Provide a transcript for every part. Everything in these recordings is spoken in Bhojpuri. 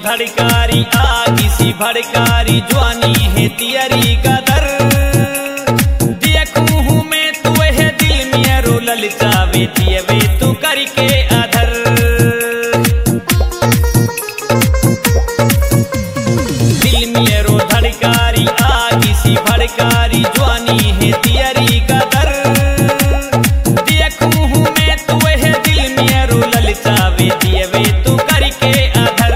धड़कारी आगी सी भड़कारी जवानी है तियरी कदर देखूं हूँ मैं तू है दिल में रो ललचावे दियवे तू करके अधर दिल में रो धड़कारी आगी सी भड़कारी जवानी है तियरी कदर देखूं हूँ मैं तू है दिल में रो ललचावे दियवे तू करके अधर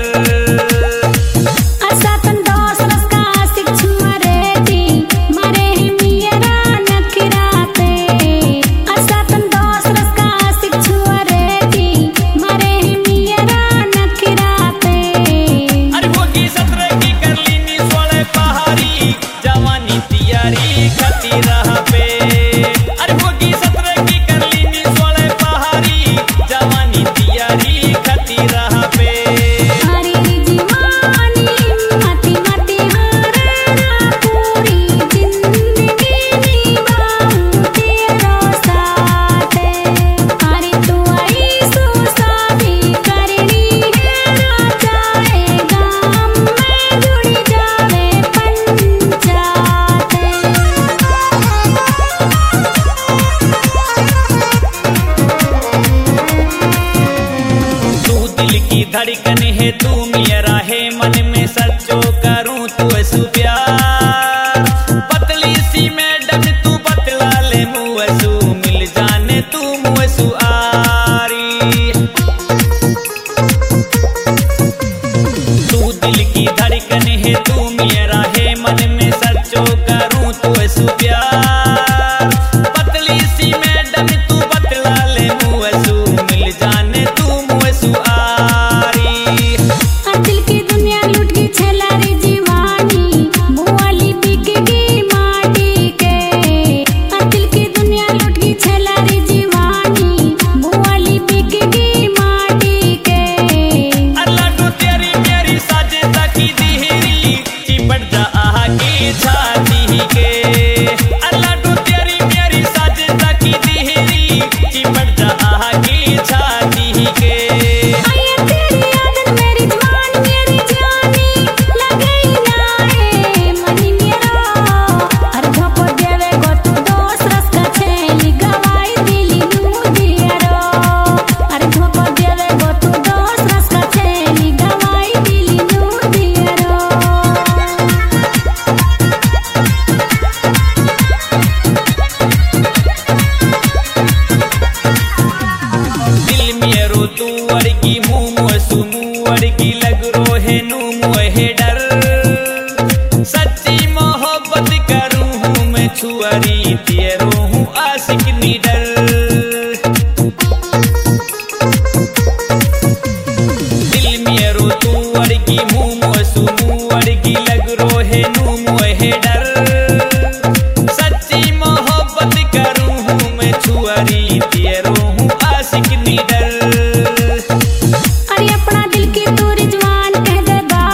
धड़कन है तू मेरा है मन में सच्चो करूं तू ऐसु प्यार पतली सी मैडम तू बतला ले मुँहसू मिल जाने तू मुँहसू आरी तू दिल की धड़कन है तू मेरा है मन में सच्चो करूं तू ऐसु प्यार पतली सी मैडम तू बतला ले मुँहसू मिल जाने तू मुँहसू की मुँह सुमुअड़ की लग रो है नू मुहे डर सच्ची मोहब्बत करूँ हूँ मैं छुअरी तेरो हूँ आशिक निडर दिल में रो तू अड़ की मुँह सुमुअड़ की लग रो है नू मुहे डर सच्ची मोहब्बत करूँ हूँ मैं छुअरी तेरो हूँ आशिक निडर अपना दिल की तू रिजवान कह दे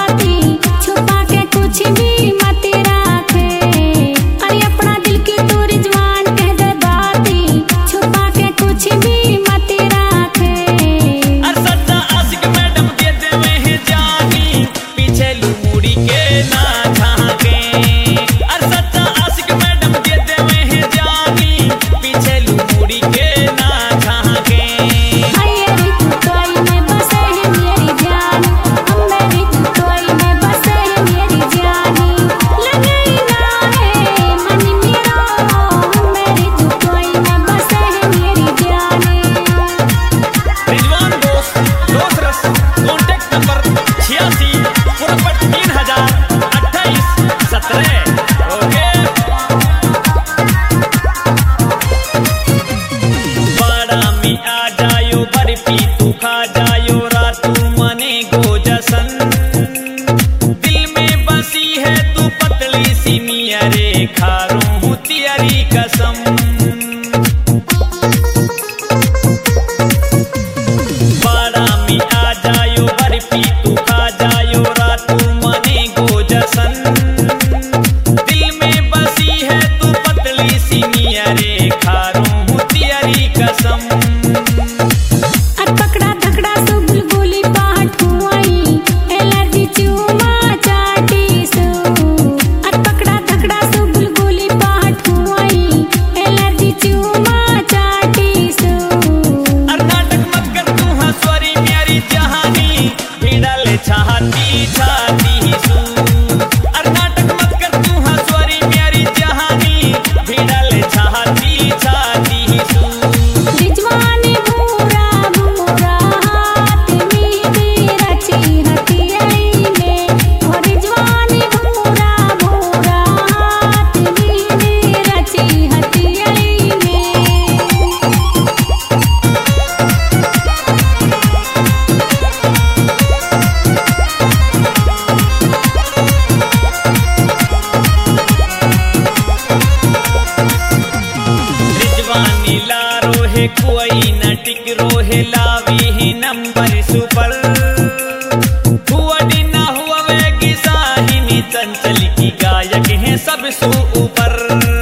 सबसे ऊपर।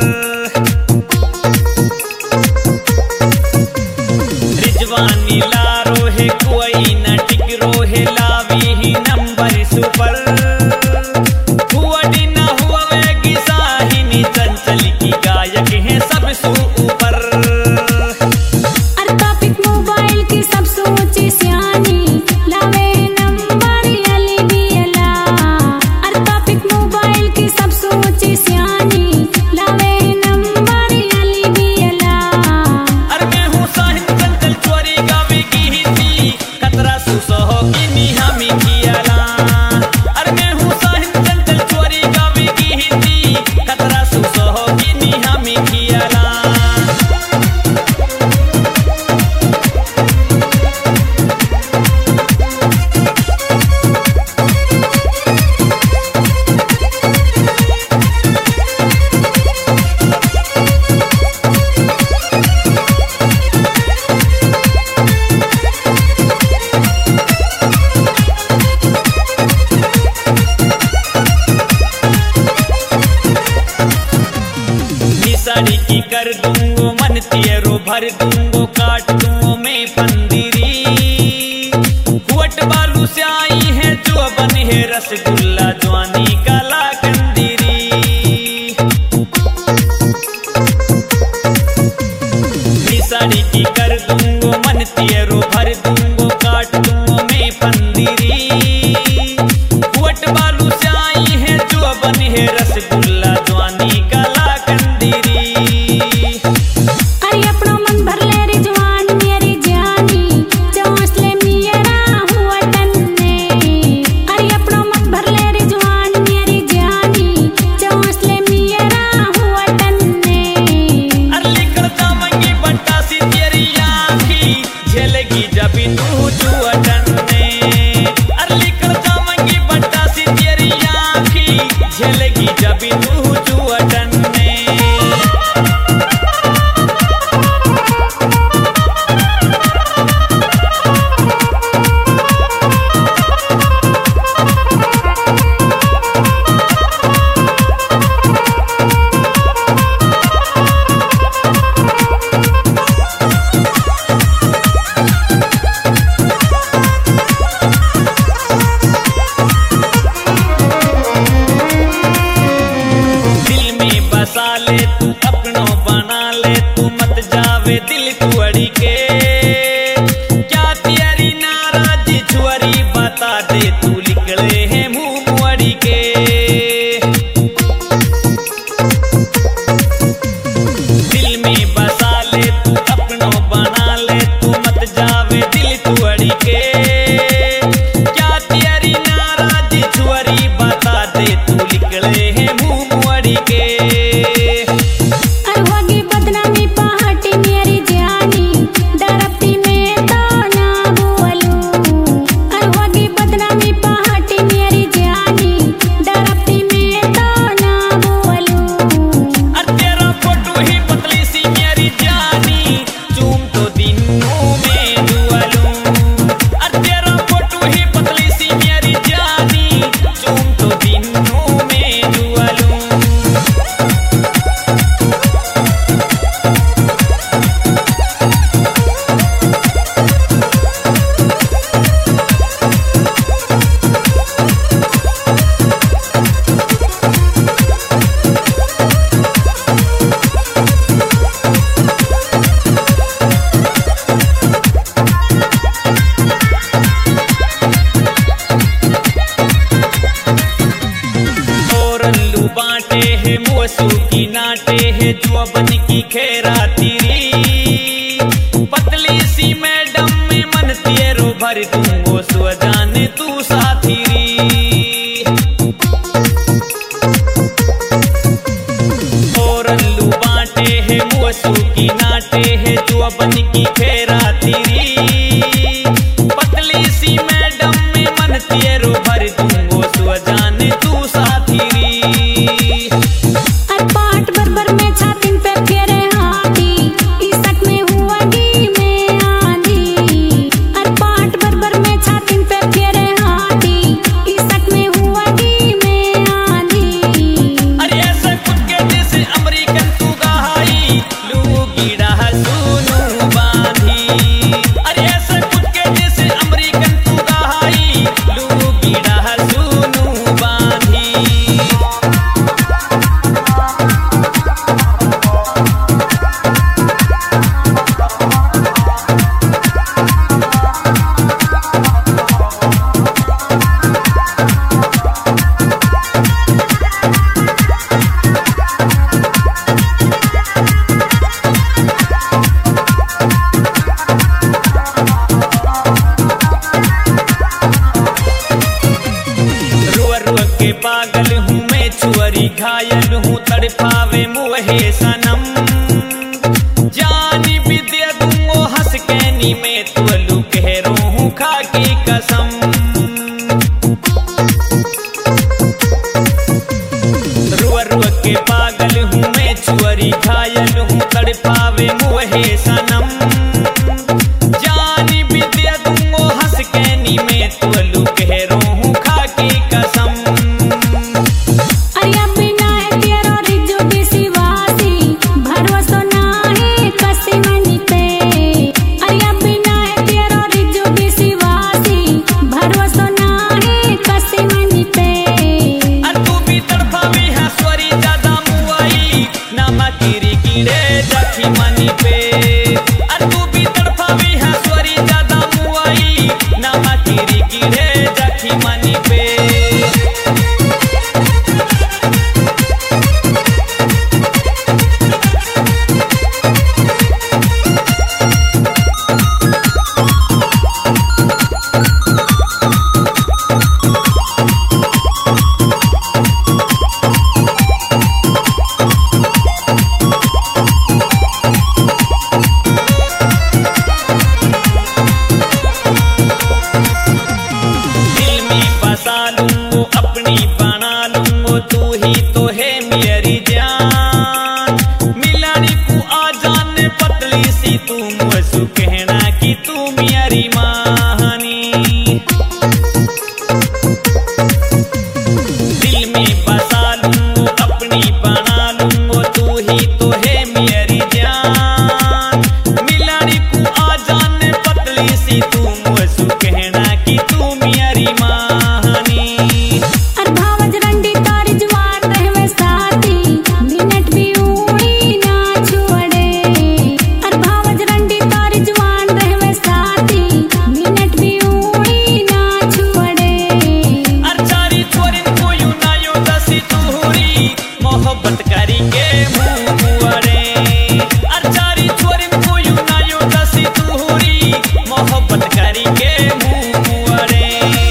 रिजवानी लारो है कोई न टिकरो है लावी ही नंबर सुपर। हुआडी न हुआ वेगी साहिनी चंचल की गायक है सबसे ऊपर। टॉपिक मोबाइल की सबसे ऊंची सियानी लावे नंबर अली बियला। टॉपिक मोबाइल की सबसे ऊंची सियानी लावे नंबर अली बियला। अरे मैं हूँ साहिन चंचल चोरी गावे की ही थी खतरा सुसहो की निहामी कियाला। अरे मैं हूँ साहिन चंचल चोरी गावे की ही थी खतरा सुसहो की निहामी कियाला। निसाड़ी की कर दूंगो मन तेरो भर दूंगो काट दूंगो मैं पंदिरी। हुट बालू से आई है जो बन है रसगुल्ला जवानी काला कंदीरी। निसाड़ी की कर दूंगो मन तेरो भर दूंगो काट दूंगो मैं पंदिरी। हुट बालू से आई है जो बन है रसगुल्ला जवानी काला कंदीरी। अरे अपना मन भर ले रिजवान मेरी जानी चौंसले मेरा हुआ टन्ने। अरे अपना मन भर ले रिजवान मेरी जानी चौंसले मेरा हुआ टन्ने। अरे लेकर जाऊंगी बट्टा सी तेरी आँखी झलकी जब तू जुआ टन्ने। अरे लेकर जाऊंगी बट्टा सी तेरी आँखी झलकी जब तू जुआ टन्ने। दिल में बसा ले तू अपनों बना ले तू मत जावे दिल तू अड़ी के। क्या तेरी नाराजी छुअरी बता दे तू निकले है मुंह मुअड़ी के। दिल में बसा ले तू अपनों बना ले तू मत जावे दिल तू अड़ी के। क्या तेरी नाराजी छुअरी बता दे तू निकले है मुंह मुअड़ी के। अरे होगी बदनामी पहाटी मेरी जानी डरती में तो ना बोलूं। अरे होगी बदनामी पहाटी मेरी जानी डरती में तो ना बोलूं। अरे तेरा फोटो ही पतली सी मेरी जानी चूम तो दिनों में दुआ लूं। अरे तेरा फोटो ही पतली सी मेरी जानी चूम तो दिनों में दुआ लूं। औरल्लू बांटे है मुसू की नाटे है जो बन की खेरा तीरी। पतली सी मैडम में मन तेरो भर दूंगो सो जाने तू साथी। औरल्लू बांटे है मुसू की नाटे है जो बन की खेरा तीरी। पतली सी मैडम में मन तेरो भर दूंगो सो जाने तू साथी। अरे पाट बरबर में छातिन पे फेरे हाथी इसक में हुआ गी में आंधी। अरे पाट बरबर में छातिन पे फेरे हाथी मुहे सनम जानी भी दे दूंगो हंस के नी में तुलू कह रो हूँ खा की कसम। रुआ रुआ के पागल हूँ मैं छुअरी घायल हूँ तड़पावे मुहे सनम जानी भी दे दूंगो हंस के नी में तुलू कह रो हूँ खा की कसम। अरिया बिना है तेरो रिजो विश्वासी भरोसा ना है कसी मनी पे। अरिया बिना है तेरो रिजो विश्वासी भरोसा ना है कसी मनी पे। अर तू भी तड़पावी है स्वरी ज्यादा मुआई नामा कीरी कीड़े जाखी मनी पे। अर तू भी तड़पावी है स्वरी ज्यादा मुआई नामा कीरी कीड़े जाखी मनी पे। दिल में बसा लूंगो अपनी बना लूंगो तू ही तो है मेरी जान। मिलानी को आ जाने पतली सी तू मुझसे कहना कि तू मेरी मानी। दिल में बसा लूंगो अपनी बना लूंगो तू ही तो है मेरी जान। मिलानी को आ जाने पतली सी तू मुझसे कहना कि तू मेरी मानी। अर भावज रंडी तारी जवान रहवे साथी मिनट भी उड़ी ना छोड़े। अर भावज रंडी तारी जवान रहवे साथी मिनट भी उड़ी ना छोड़े। अरचारी छोरिन को यूं ना यो दसी तुहरी मोहब्बत करी के मुंह मुआरे। अरचारी छोरिन को यूं ना यो दसी तुहरी मोहब्बत करी के मुंह मुआरे।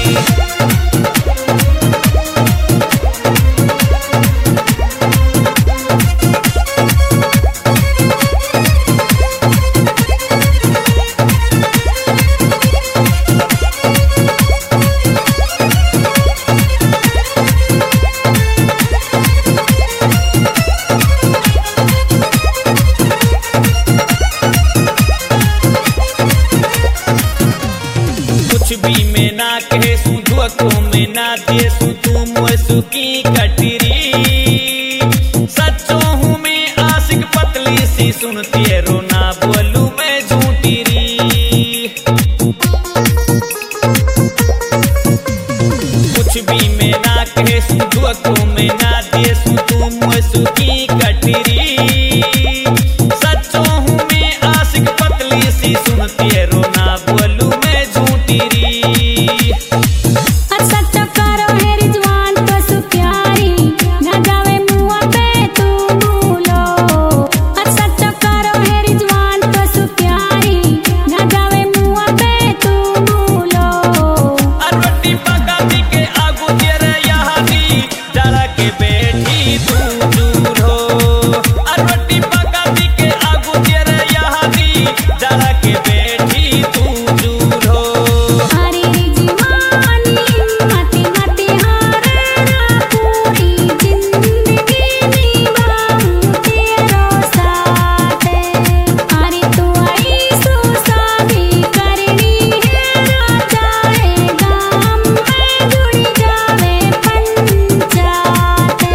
कुछ भी मैं ना कहे सुधुआ को मैं ना दे तू मुझे की कटरी। सच्चो हूँ मैं आशिक पतली सी सुनती है रोना बोलू मैं झूठी री। कुछ भी मैं ना कहे सुधुआ को मैं ना दे तू मुझे की कटरी। सच्चो हूँ मैं आशिक पतली सी सुनती है रोना बोलू मैं झूठी री। अर सच्चा करो है रिजवान तो सु प्यारी ना जावे मुआ पे तू भूलो। अर सच्चा करो है रिजवान तो सु प्यारी ना जावे मुआ पे तू भूलो। अरवटी पका दी के आगू तेरे यहाँ दी जरा के बैठी तू दूर हो। अरवटी पका दी के आगू तेरे यहाँ दी जरा के बैठी तू दूर हो। हरी रिजवानी मती मती हारे ना पूरी जिंदगी निभाऊं तेरो साथ। हरी तू आई सुसादी करनी है ना चाहे गाम में जुड़ी जावे पंचायत।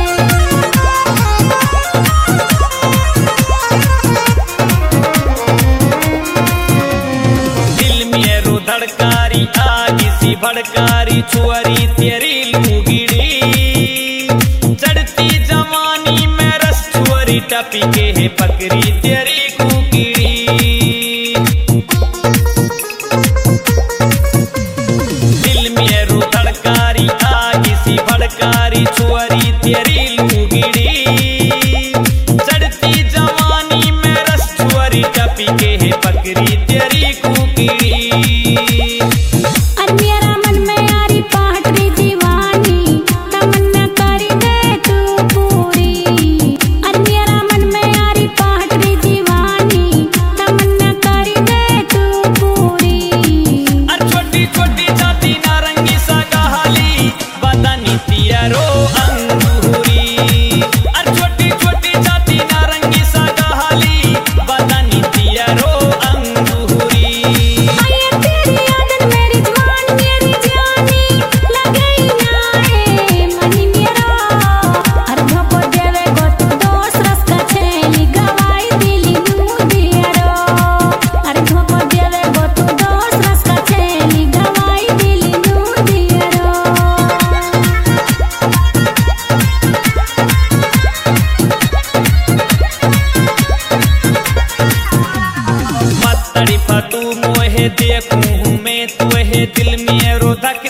दिल में रो धड़कारी आगी सी भड़कारी छुअरी तेरी लुगिड़ी। चढ़ती जवानी में रस छुअरी टपी के है पकड़ी तेरी कुकिड़ी। दिल में रो धड़कारी आगी सी भड़कारी छुअरी तेरी लुगिड़ी। चढ़ती जवानी में रस छुअरी टपी के है पकड़ी तेरी कुकिड़ी। अर मेरा मन में यारी पाटरी दीवानी तमन्ना करी दे तू पूरी। अर मेरा मन में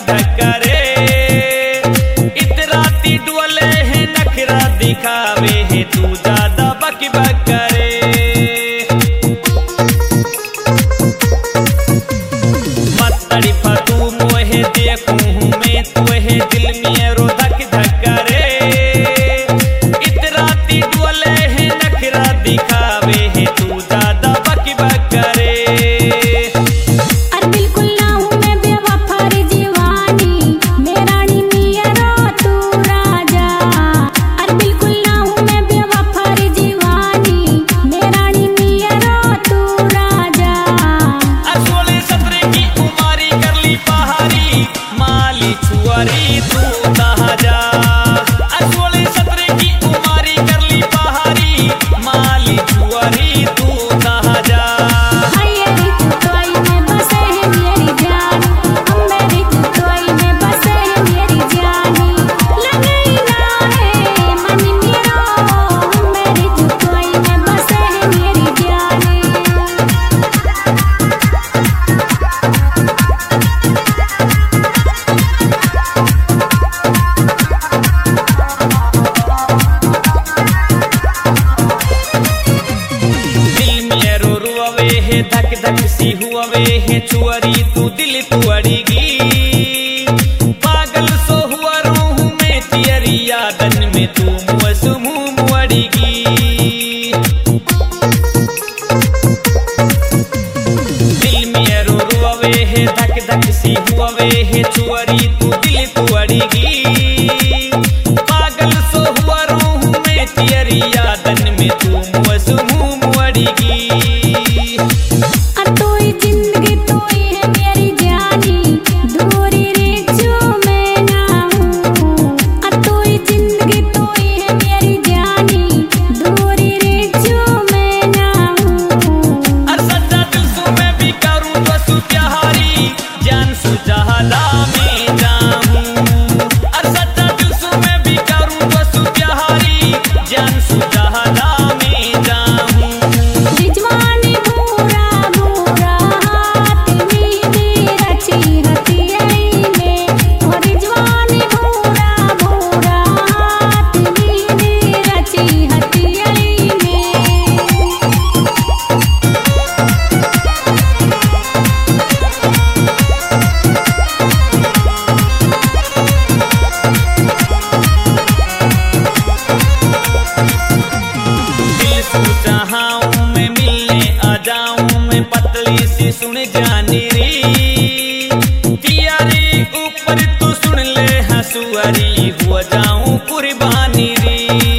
धक्करे इतराती डुअले है नखरा दिखावे है तू ज्यादा बक बकरे मत तड़िफा तू मोहे देखूं हूँ मैं तुहे दिल में रो धक धक्करे इतराती डुअले है नखरा दिखावे है तू ज्यादा बक बकरे और बिल्कुल ना हूँ मैं बेवफा रे दीवानी मेरा नी मेरा तू राजा और बिल्कुल ना हूँ मैं बेवफा रे दीवानी मेरा नी मेरा तू राजा 16-17 की उमारी कर ली पहाड़ी माली छुआरी तू ताजा 16-17 की उमारी कर ली पहाड़ी माली छुआरी तू ताजा मेरी जुतोई में बसे है मेरी जान मेरी जुतोई में बसे है मेरी जानी लगई ना है मन मेरो मेरी जुतोई में बसे है मेरी जानी दिल में रो रुआवे है धक धक सी हुआवे है छुआरी तू दिल तुअड़ीगी पागल सो हुआ रूह में तेरी यादन में तू मुसमू मुअड़ीगी दिल में रो रुआवे है धक धक सी हुआवे है छुआरी तू दिल तुअड़ीगी पागल सो हुआ रूह में तेरी यादन में तू मुसमू मुअड़ीगी तोई जिंदगी तोई है मेरी जानी दूरी रे जो मैं ना हूँ तोई जिंदगी तोई है मेरी जानी दूरी रे जो मैं ना हूँ और सच्चा दिल सु मैं भी करूँ तो सु प्यारी जान सु जहला में जाऊँ और सच्चा दिल सु मैं भी करूँ तो सु प्यारी जान सु जहला में जाऊँ रिजवानी भूरा भूरा हाथ मीनी रची हथियाई में और रिजवानी भूरा भूरा हाथ मीनी रची हथियाई में दिल सु चाहूं मैं मिलने आ जाऊं मैं पतली सी सुन जानी री तियारी ऊपर तू सुन ले हंसुआरी हुआ जाऊं कुर्बानी री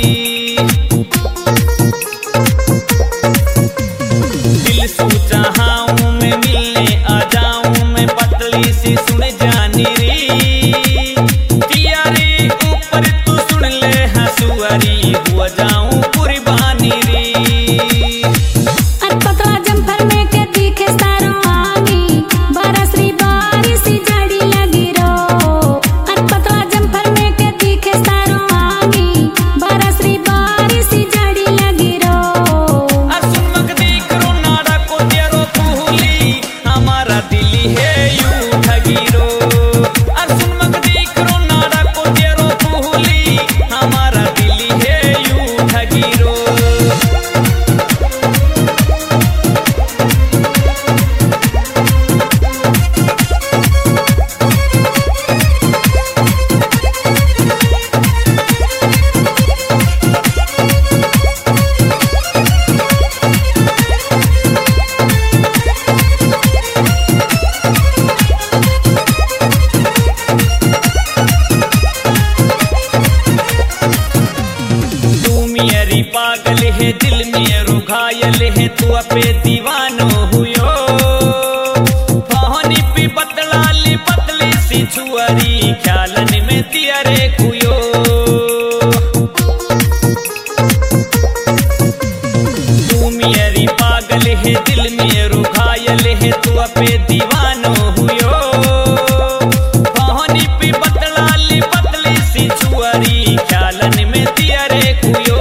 दिल सु चाहूं मैं मिलने आ जाऊं मैं पतली सी सुन जानी री तियारी ऊपर तू सुन ले हंसुआरी हुआ जाऊं कुर्बानी री पतला जम्फर में के दिखे सारो आगी बरसरी बारिश जड़ी लगी रो पतला जम्फर में के दिखे सारो आगी बरसरी बारिश जड़ी लगी रो असुमक देख रो नाड़ा को तेरो फूली हमारा दिल है यूं ठगीरो असुमक देख रो नाड़ा को तेरो फूली हमारा दिल है यूं ठगीरो तू मेरी पागल है दिल में रुघायल है तू अपे दीवानो हुयो पानी पी पतलाली पतली सी छुआरी ख्यालन में तियरे खुयो तू मेरी पागल है दिल में रुघायल है तू अपे दीवानो हुयो पानी पी पतलाली पतली सी छुआरी ख्यालन में तियरे खुयो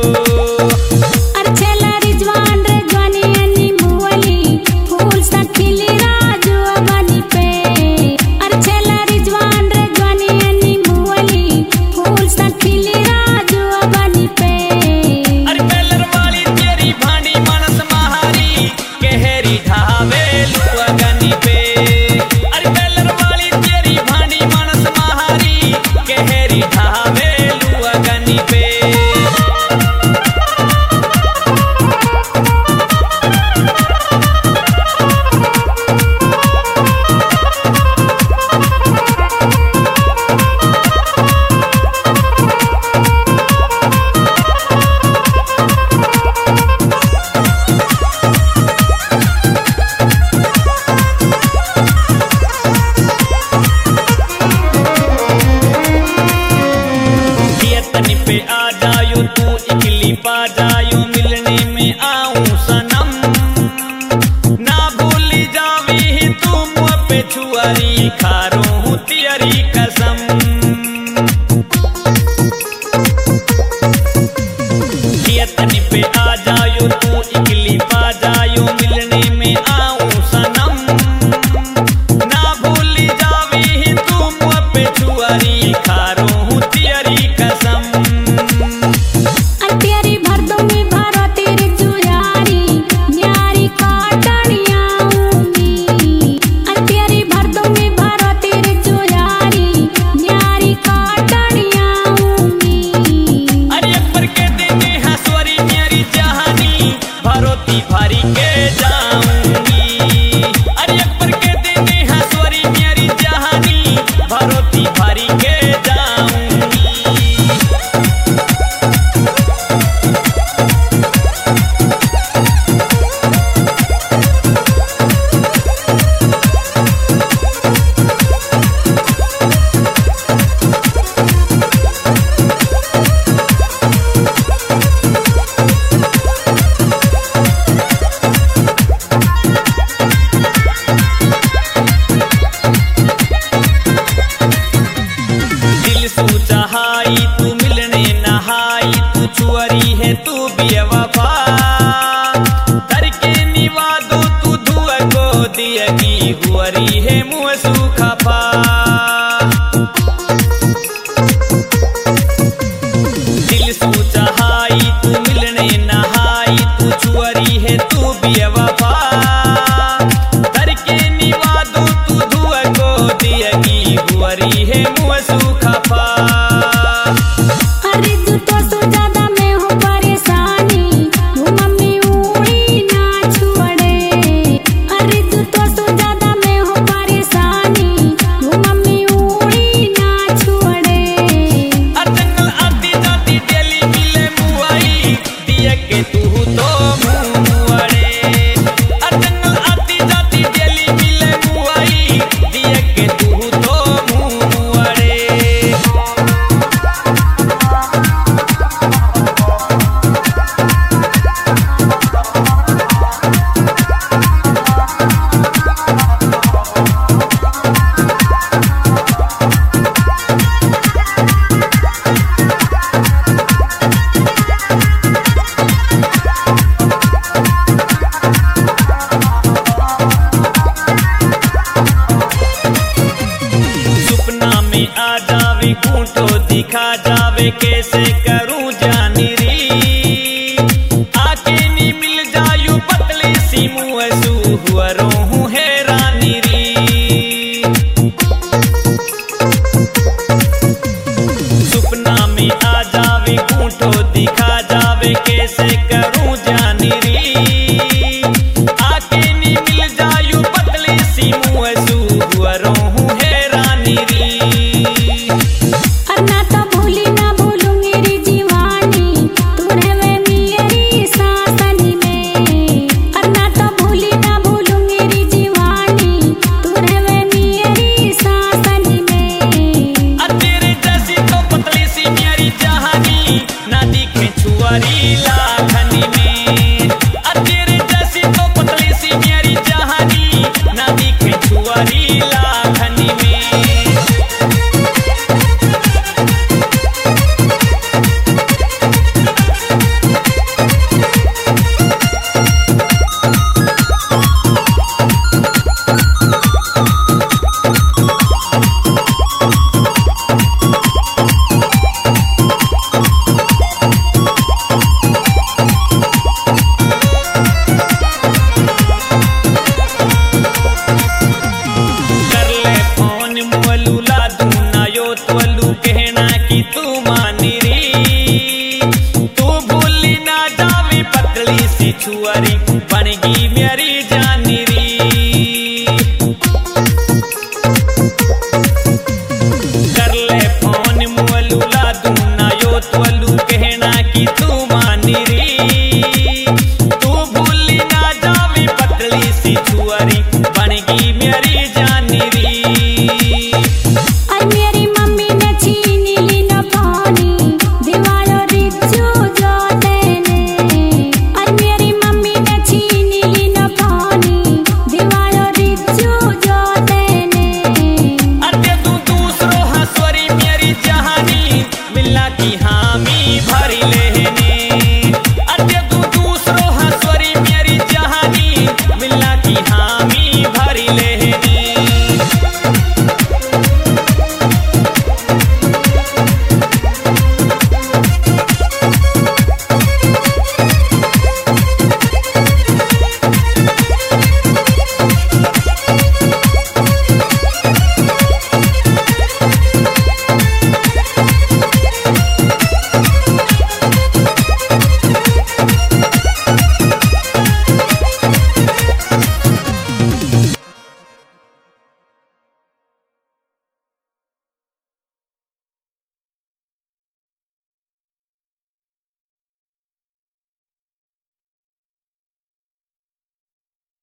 अर्चला रिजवान रजवानी अन्नी मुअली फूल सा खिली राजू बनी पे अर्चला रिजवान तियरी कसम। तनी पे आ जायो तू इकली पा जायो मिलने में आऊं सनम। ना भूली जावी तू मुँह पे छुआरी खारो हूँ तियरी कसम। तेरी भर दूंगी भरो तेरी जुयारी न्यारी काटनिया आऊंगी। तेरी भर दूंगी भरो तेरी जुयारी न्यारी काटनिया आऊंगी। अरे पर के देने हंसवरी मेरी जहानी भरोती भारी के जाऊंगी। अरे पर के देने हंसवरी मेरी जहानी भरोती भारी के जाऊंगी। चाहाई तू मिलने नहाई तू छुअरी है तू बेवफा। करके निवादो तू धुआ को दियगी हुअरी है मुँह सूखा पा। दिल सू चाहाई तू मिलने नहाई तू छुअरी है तू बेवफा। करके निवादो तू धुआ को दियगी हुअरी है मुँह सूखा पा। घूंटो दिखा जावे कैसे करूं जानी री। आके नी मिल जायू पतली सी मुँह सुहुअरों हूँ हैरानी री। सुपना में आ जावे घूंटो दिखा जावे कैसे करूं जानी री। आके नी मिल जायू पतली सी मुँह सुहुअरों हूँ हैरानी री। लाखनी में तेरे जैसी तो पतली सी मेरी जहानी ना दिखे छुआरी लाखनी में। कहना कि तू मानी री तू भूली ना जावी पतली सी छुअरी